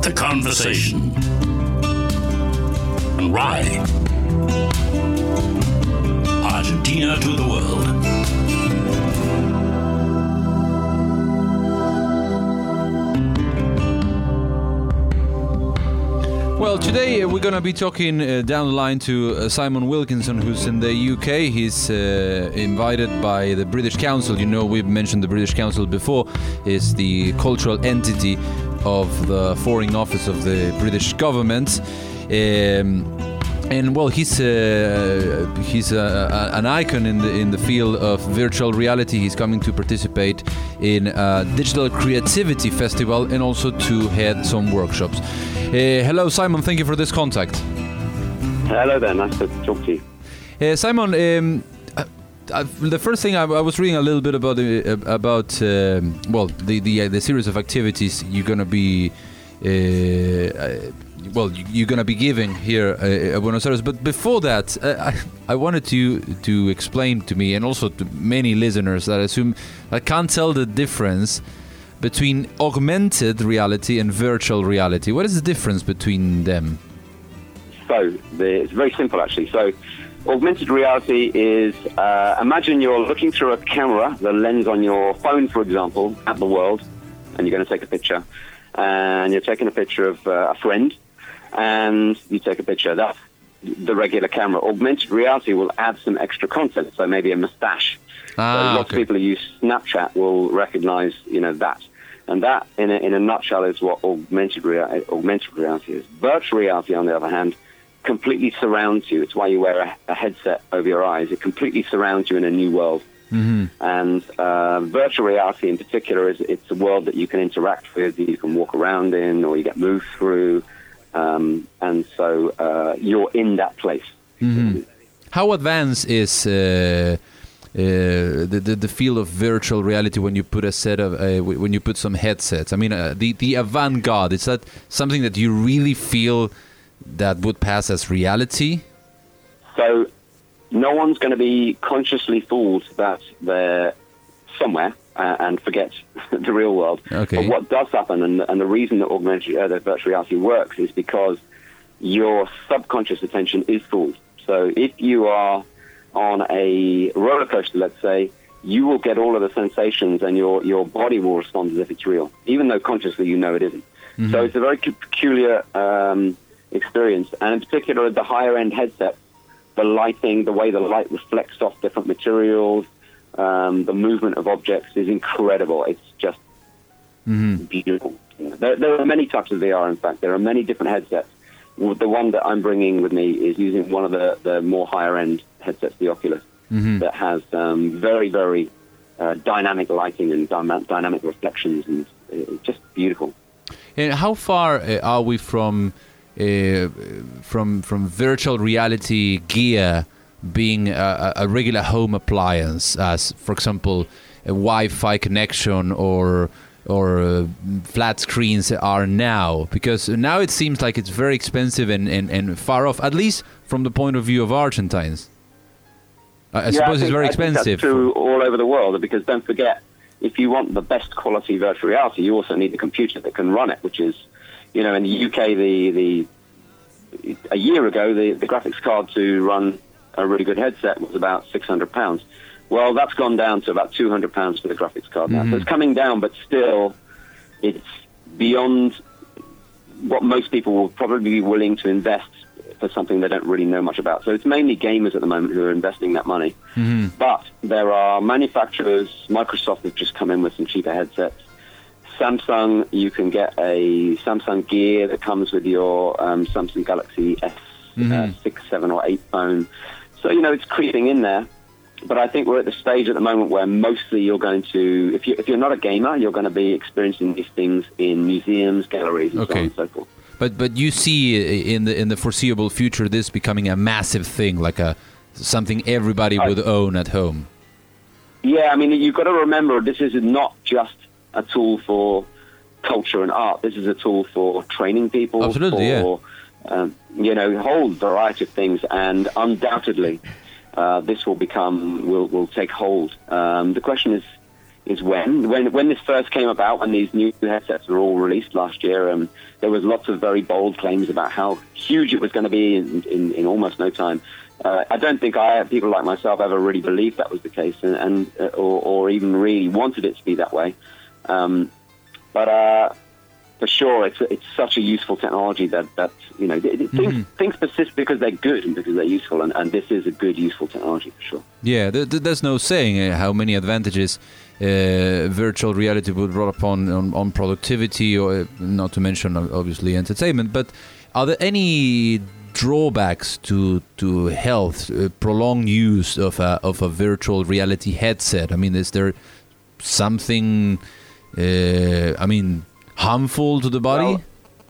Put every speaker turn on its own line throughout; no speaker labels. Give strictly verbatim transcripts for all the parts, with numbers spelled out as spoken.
the conversation. And why? Argentina to the world.
Well, today uh, we're going to be talking uh, down the line to uh, Simon Wilkinson, who's in the U K. He's uh, invited by the British Council. You know, we've mentioned the British Council before. It's the cultural entity of the Foreign Office of the British government. Um, and well, he's uh, he's uh, an icon in the in the field of virtual reality. He's coming to participate in a digital creativity festival and also to head some workshops. Uh, hello, Simon. Thank you for this contact.
Hello there. Nice to talk to you.
Uh, Simon, um, uh, uh, the first thing I, I was reading a little bit about uh, about um, well the the, uh, the series of activities you're gonna be uh, uh, well you're gonna be giving here uh, at Buenos Aires. But before that, uh, I I wanted you to explain to me and also to many listeners that I assume I can't tell the difference between augmented reality and virtual reality. What is the difference between them?
So, the, it's very simple actually. So, augmented reality is, uh, imagine you're looking through a camera, the lens on your phone, for example, at the world, and you're going to take a picture, and you're taking a picture of uh, a friend, and you take a picture. That's the regular camera. Augmented reality will add some extra content, so maybe a mustache.
Ah,
so lots
okay.
of people who use Snapchat will recognize, you know, that. And that, in a, in a nutshell, is what augmented, rea- augmented reality is. Virtual reality, on the other hand, completely surrounds you. It's why you wear a, a headset over your eyes. It completely surrounds you in a new world.
Mm-hmm.
And uh, virtual reality, in particular, is it's a world that you can interact with, you can walk around in, or you get moved through. Um, and so uh, you're in that place.
Mm-hmm. How advanced is uh, uh, the, the the field of virtual reality when you put a set of uh, when you put some headsets? I mean, uh, the the avant-garde, is that something that you really feel that would pass as reality?
So no one's going to be consciously fooled that they're somewhere uh, and forget the real world.
Okay.
But what does happen, and, and the reason that augmented uh, that virtual reality works, is because your subconscious attention is fooled. So if you are on a roller coaster, let's say, you will get all of the sensations and your, your body will respond as if it's real, even though consciously you know it isn't. Mm-hmm. So it's a very peculiar um, experience. And in particular, the higher-end headsets, the lighting, the way the light reflects off different materials, um, the movement of objects is incredible. It's just mm-hmm. beautiful. There, there are many types of V R, in fact. There are many different headsets. The one that I'm bringing with me is using one of the, the more higher-end headsets, the Oculus, mm-hmm. that has um, very, very uh, dynamic lighting and dy- dynamic reflections, and it's just beautiful.
And how far uh, are we from uh, from from virtual reality gear being a, a regular home appliance, as, for example, a Wi-Fi connection or or uh, flat screens are now? Because now it seems like it's very expensive and, and, and far off, at least from the point of view of Argentines. I, I
yeah,
suppose
I think,
it's very
I
expensive.
Think that's true all over the world, because don't forget, if you want the best quality virtual reality, you also need the computer that can run it, which is, you know, in the U K, the, the a year ago, the, the graphics card to run a really good headset was about six hundred pounds. Well, that's gone down to about two hundred pounds for the graphics card now. Mm-hmm. So it's coming down, but still, it's beyond what most people will probably be willing to invest for something they don't really know much about. So it's mainly gamers at the moment who are investing that money. Mm-hmm. But there are manufacturers. Microsoft has just come in with some cheaper headsets. Samsung, you can get a Samsung Gear that comes with your um, Samsung Galaxy S mm-hmm. uh, six, seven, or eight phone. So, you know, it's creeping in there. But I think we're at the stage at the moment where mostly you're going to, if, you, if you're not a gamer, you're going to be experiencing these things in museums, galleries, and
okay.
so on and so forth.
But but you see in the in the foreseeable future this becoming a massive thing, like a something everybody would own at home.
Yeah, I mean, you've got to remember, this is not just a tool for culture and art. This is a tool for training people.
Absolutely,
for,
yeah.
Um, you know, a whole variety of things, and undoubtedly, uh, this will become will will take hold. Um, the question is, is when. When when this first came about, when these new headsets were all released last year, um, there was lots of very bold claims about how huge it was going to be in, in, in almost no time. Uh, I don't think I, people like myself ever really believed that was the case, and, and uh, or, or even really wanted it to be that way. Um, but uh, for sure, it's it's such a useful technology that, that you know, mm-hmm. things, things persist because they're good and because they're useful, and, and this is a good, useful technology for sure.
Yeah, th- th- there's no saying uh, how many advantages uh, virtual reality would brought upon on, on productivity, or uh, not to mention obviously entertainment. But are there any drawbacks to to health, uh, prolonged use of a of a virtual reality headset? I mean, is there something, uh, I mean, harmful to the body?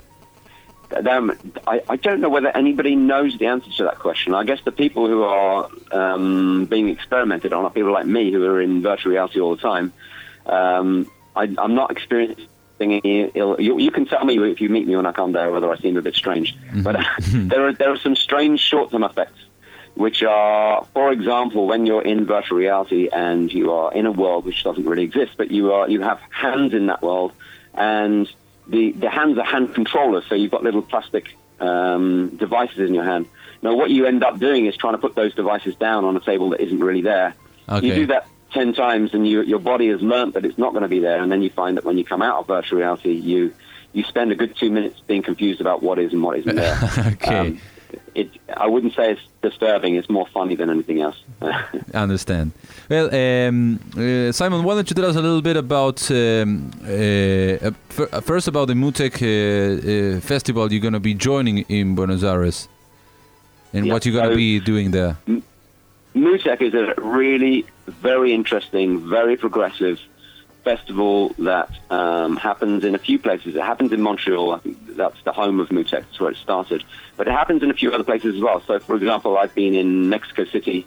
Well, um, I, I don't know whether anybody knows the answer to that question. I guess the people who are um, being experimented on are people like me who are in virtual reality all the time. Um, I, I'm not experiencing any ill. You, you can tell me if you meet me when I come there whether I seem a bit strange. Mm-hmm. But uh, there are there are some strange short-term effects, which are, for example, when you're in virtual reality and you are in a world which doesn't really exist, but you are you have hands in that world, and the, the hands are hand controllers, so you've got little plastic um, devices in your hand. Now, what you end up doing is trying to put those devices down on a table that isn't really there. Okay. You do that ten times, and you, your body has learnt that it's not going to be there, and then you find that when you come out of virtual reality, you you spend a good two minutes being confused about what is and what isn't there.
Okay. Um,
It, I wouldn't say it's disturbing. It's more funny than anything else.
I understand. Well, um, uh, Simon, why don't you tell us a little bit about, um, uh, uh, first about the MUTEC uh, uh, festival you're going to be joining in Buenos Aires, and yeah, what you're going to so be doing there. M-
MUTEC is a really very interesting, very progressive festival that um, happens in a few places. It happens in Montreal. I think that's the home of MUTEC. That's where it started. But it happens in a few other places as well. So, for example, I've been in Mexico City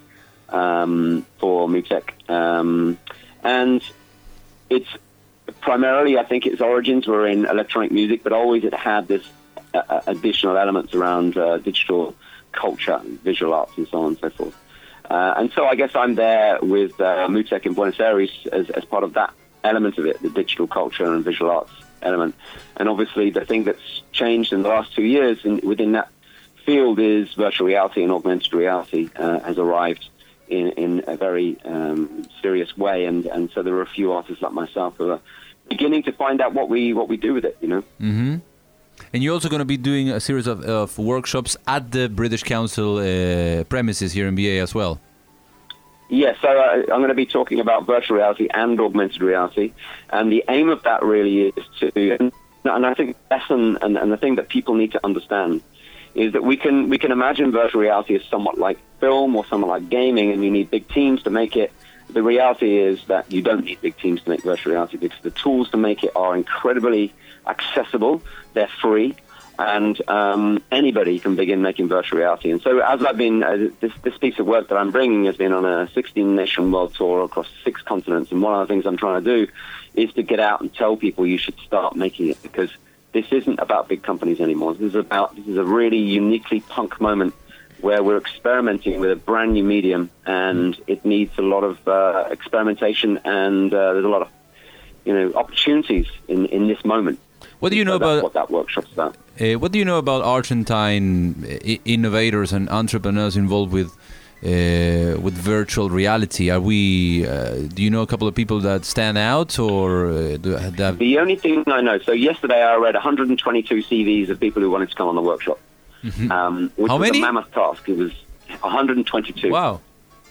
um, for MUTEC. Um, and it's primarily, I think its origins were in electronic music, but always it had this uh, additional elements around uh, digital culture, visual arts, and so on and so forth. Uh, and so I guess I'm there with uh, MUTEC in Buenos Aires as, as part of that element of it, the digital culture and visual arts element. And obviously the thing that's changed in the last two years in, within that field is virtual reality, and augmented reality uh, has arrived in, in a very um, serious way. And, and so there are a few artists like myself who are beginning to find out what we what we do with it, you know.
Mm-hmm. And you're also going to be doing a series of, of workshops at the British Council uh, premises here in B A as well.
Yes, yeah, so uh, I'm going to be talking about virtual reality and augmented reality, and the aim of that really is to, and, and I think the lesson and, and the thing that people need to understand is that we can we can imagine virtual reality as somewhat like film or somewhat like gaming, and you need big teams to make it. The reality is that you don't need big teams to make virtual reality, because the tools to make it are incredibly accessible, they're free, and um, anybody can begin making virtual reality. And so as I've been, uh, this, this piece of work that I'm bringing has been on a sixteen-nation world tour across six continents, and one of the things I'm trying to do is to get out and tell people you should start making it, because this isn't about big companies anymore. This is about, this is a really uniquely punk moment where we're experimenting with a brand new medium, and it needs a lot of uh, experimentation, and uh, there's a lot of, you know, opportunities in, in this moment.
What do you know
so that's
about
what that workshop's about?
Uh, what do you know about Argentine I- innovators and entrepreneurs involved with uh, with virtual reality? Are we? Uh, do you know a couple of people that stand out, or uh, do that?
The only thing I know. So yesterday I read one hundred twenty-two C Vs of people who wanted to come on the workshop, mm-hmm. um, which
How
was
many?
a mammoth task. It was one hundred twenty-two.
Wow!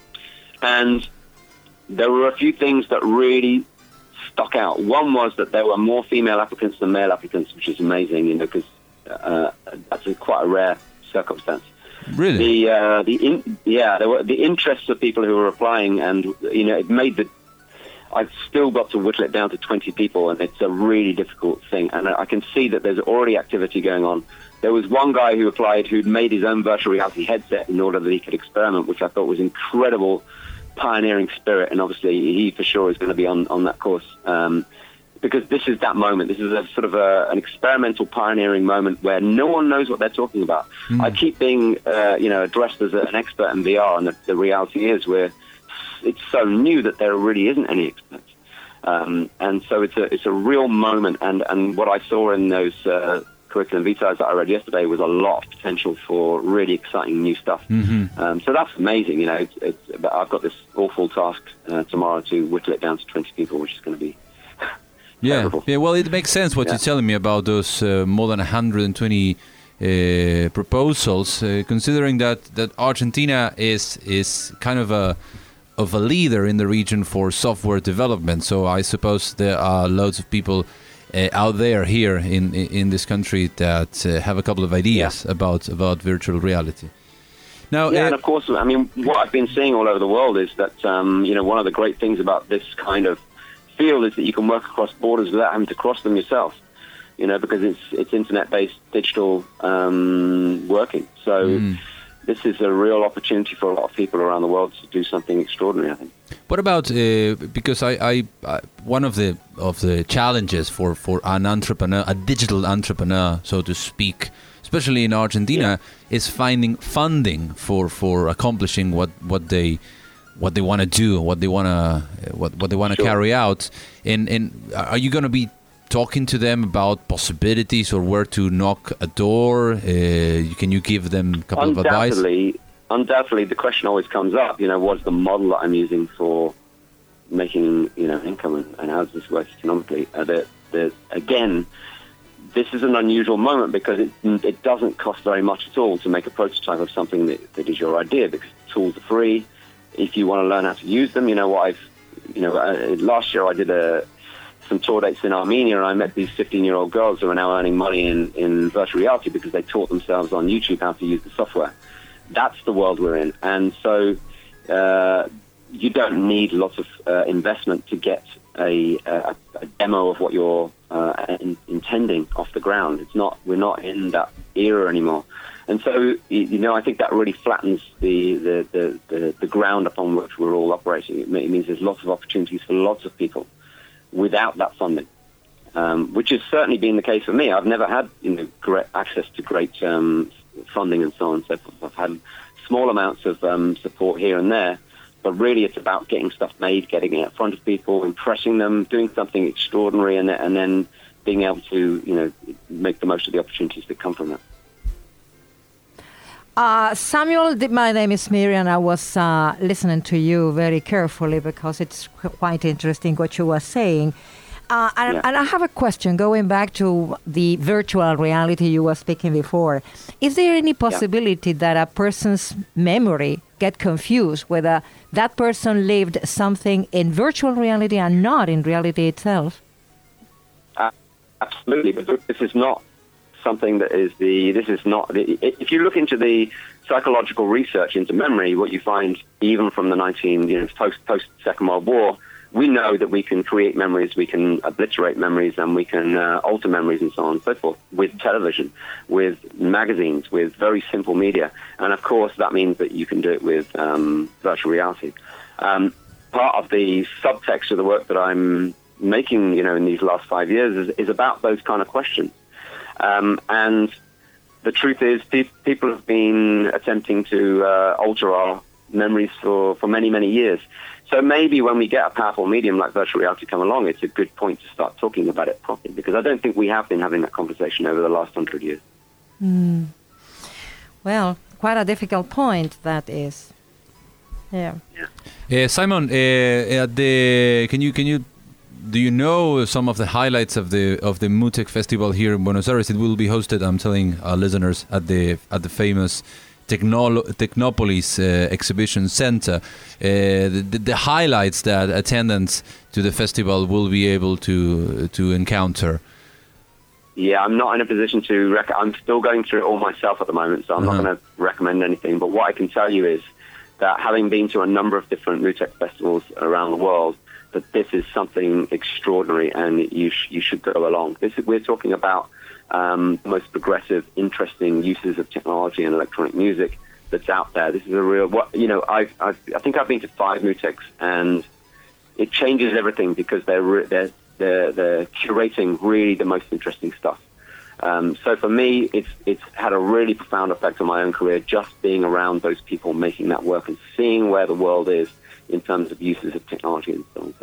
And there were a few things that really stuck out. One was that there were more female applicants than male applicants, which is amazing, you know, because uh, that's a, quite a rare circumstance.
Really?
The uh, the in, yeah, there were the interests of people who were applying, and you know, it made the. I've still got to whittle it down to twenty people, and it's a really difficult thing. And I can see that there's already activity going on. There was one guy who applied who'd made his own virtual reality headset in order that he could experiment, which I thought was incredible pioneering spirit. And obviously, he for sure is going to be on on that course. Um, Because this is that moment. This is a sort of a, an experimental pioneering moment where no one knows what they're talking about. Mm. I keep being, uh, you know, addressed as a, an expert in V R, and the, the reality is we're, it's so new that there really isn't any experts. Um, and so it's a it's a real moment. And, and what I saw in those uh, curriculum vitae that I read yesterday was a lot of potential for really exciting new stuff.
Mm-hmm.
Um, so that's amazing. You know, it's, it's, I've got this awful task uh, tomorrow to whittle it down to twenty people, which is going to be
yeah.
terrible.
Yeah, well, it makes sense what
Yeah.
you're telling me about those uh, more than one hundred twenty uh, proposals, uh, considering that, that Argentina is is kind of a of a leader in the region for software development. So I suppose there are loads of people uh, out there here in in this country that uh, have a couple of ideas
Yeah.
about about virtual reality. Now,
Yeah,
uh,
and of course, I mean, what I've been seeing all over the world is that, um, you know, one of the great things about this kind of field is that you can work across borders without having to cross them yourself, you know, because it's it's internet-based digital um, working. So
Mm.
this is a real opportunity for a lot of people around the world to do something extraordinary, I think.
What about uh, because I, I, I one of the of the challenges for, for an entrepreneur, a digital entrepreneur, so to speak, especially in Argentina,
Yeah.
is finding funding for, for accomplishing what, what they what they want to do, what they want to what what they want to
Sure.
carry out. And and are you going to be talking to them about possibilities or where to knock a door? Uh, can you give them a couple of advice?
Undoubtedly, undoubtedly, the question always comes up. You know, what's the model that I'm using for making you know income, and, and how does this work economically? Uh, the, the, again, this is an unusual moment because it it doesn't cost very much at all to make a prototype of something that, that is your idea, because the tools are free. If you want to learn how to use them, you know what I've you know uh, last year I did a some tour dates in Armenia, and I met these fifteen-year-old girls who are now earning money in, in virtual reality because they taught themselves on YouTube how to use the software. That's the world we're in. And so uh, you don't need lots of uh, investment to get a, a, a demo of what you're uh, in, intending off the ground. It's not. We're not in that era anymore. And so, you know, I think that really flattens the, the, the, the, the ground upon which we're all operating. It means there's lots of opportunities for lots of people without that funding, um, which has certainly been the case for me. I've never had you know great access to great um, funding and so on and so forth. I've had small amounts of um, support here and there, but really it's about getting stuff made, getting it in front of people, impressing them, doing something extraordinary, and, and then being able to you know make the most of the opportunities that come from that.
Uh, Samuel, th- my name is Miriam. I was uh, listening to you very carefully because it's qu- quite interesting what you were saying. Uh, and,
Yeah.
and I have a question going back to the virtual reality you were speaking before. Is there any possibility that a person's memory get confused whether that person lived something in virtual reality and not in reality itself?
Uh, absolutely, but this is not something that is the, this is not, the, if you look into the psychological research into memory, what you find even from the nineteen, you know, post, post Second World War, we know that we can create memories, we can obliterate memories, and we can uh, alter memories and so on and so forth with television, with magazines, with very simple media. And of course, that means that you can do it with um, virtual reality. Um, part of the subtext of the work that I'm making, you know, in these last five years is, is about those kind of questions. Um, and the truth is, pe- people have been attempting to uh, alter our memories for, for many, many years. So maybe when we get a powerful medium like virtual reality come along, it's a good point to start talking about it properly, because I don't think we have been having that conversation over the last hundred years.
Mm. Well, quite a difficult point that is. Yeah.
Uh, Simon, uh, at the can you can you do you know some of the highlights of the of the MUTEC festival here in Buenos Aires? It will be hosted, I'm telling our listeners, at the at the famous Technolo- Technopolis uh, Exhibition Center. Uh, the, the, the highlights that attendants to the festival will be able to to encounter.
Yeah, I'm not in a position to. Rec- I'm still going through it all myself at the moment, so I'm
Uh-huh.
not going to recommend anything. But what I can tell you is that having been to a number of different MUTEC festivals around the world, that this is something extraordinary, and you sh- you should go along. This is, we're talking about um, the most progressive, interesting uses of technology and electronic music that's out there. This is a real, what you know. I've, I've I think I've been to five MUTECs, and it changes everything because they're re- they're they're, they're curating really the most interesting stuff. Um, so for me, it's it's had a really profound effect on my own career, just being around those people making that work and seeing where the world is in terms of uses of technology and so on and so forth.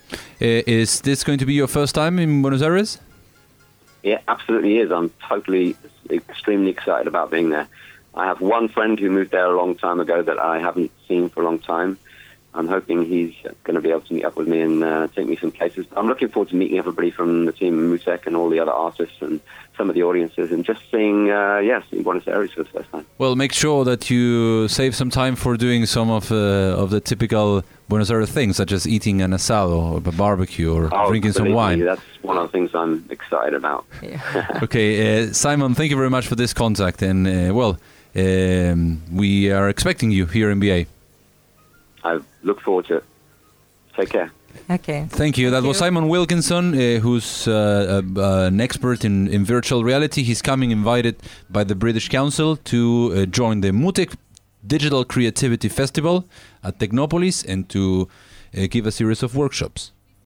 Uh, is this going to be your first time in Buenos Aires?
It absolutely is. I'm totally, extremely excited about being there. I have one friend who moved there a long time ago that I haven't seen for a long time. I'm hoping he's going to be able to meet up with me and uh, take me some places. I'm looking forward to meeting everybody from the team, Musek and all the other artists and some of the audiences, and just seeing, uh, yeah, seeing Buenos Aires for the first time.
Well, make sure that you save some time for doing some of uh, of the typical Buenos Aires things, such as eating an asado or a barbecue or
oh,
drinking some wine.
Me, that's one of the things I'm excited about.
Yeah.
Okay, uh, Simon, thank you very much for this contact, and uh, well, um, we are expecting you here in B A.
I look forward to it. Take care.
Okay.
Thank you. That
Thank
was
you.
Simon Wilkinson, uh, who's uh, uh, uh, an expert in, in virtual reality. He's coming invited by the British Council to uh, join the MUTEC Digital Creativity Festival at Technopolis and to uh, give a series of workshops.